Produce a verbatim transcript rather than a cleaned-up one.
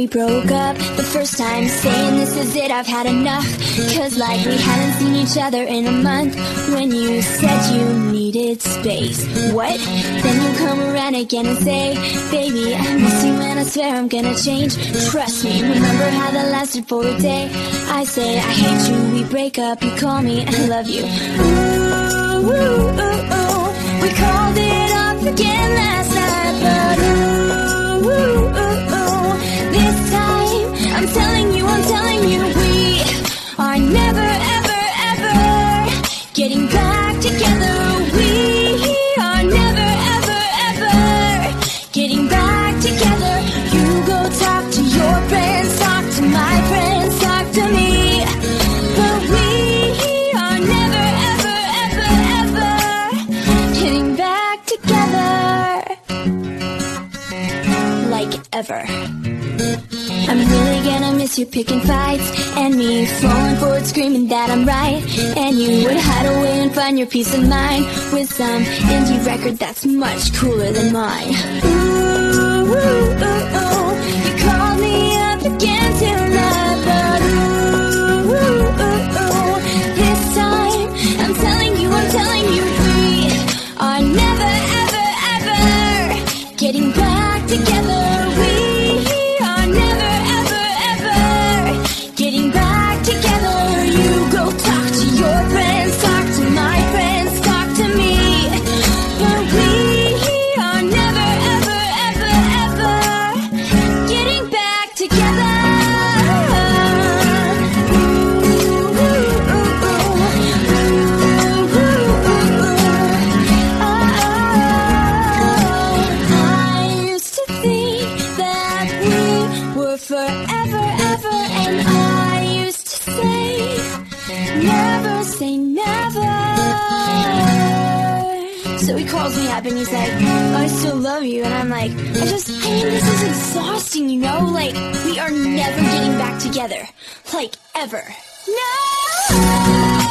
we broke up the first time, saying this is it, I've had enough. Cause like we hadn't seen each other in a month. When you said you needed space, what? Then you come around again and say, baby, I miss you and I swear I'm gonna change. Trust me, remember how that lasted for a day? I say I hate you, we break up, you call me, I love you. Ooh, ooh, ooh, ooh. We called it off again last night, but ooh, ooh, ooh, ooh. This time, I'm telling you, I'm telling you, we are never, ever, ever getting back together. We are never, ever, ever getting back together. You go talk to your friends, talk to my friends, talk to me. But we are never, ever, ever, ever getting back together. Like ever. I'm really gonna miss you picking fights, and me falling forward screaming that I'm right. And you would hide away and find your peace of mind with some indie record that's much cooler than mine. Ooh, ooh, ooh, ooh. You called me up again tonight, but ooh, ooh, ooh, ooh. This time, I'm telling you, I'm telling you, we are never, ever, ever getting back together. We are never, ever, ever getting back together. You go talk to your friends, talk to my friends, talk to me. But we are never, ever, ever, ever getting back together. Ooh, ooh, ooh, ooh. Ooh, ooh, ooh, ooh. Oh, I used to think that we were forever, ever, and I used to say, never say never. So he calls me up and he's like, I still love you, and I'm like, I just, I mean, this is exhausting, you know? Like, we are never getting back together. Like, ever. No!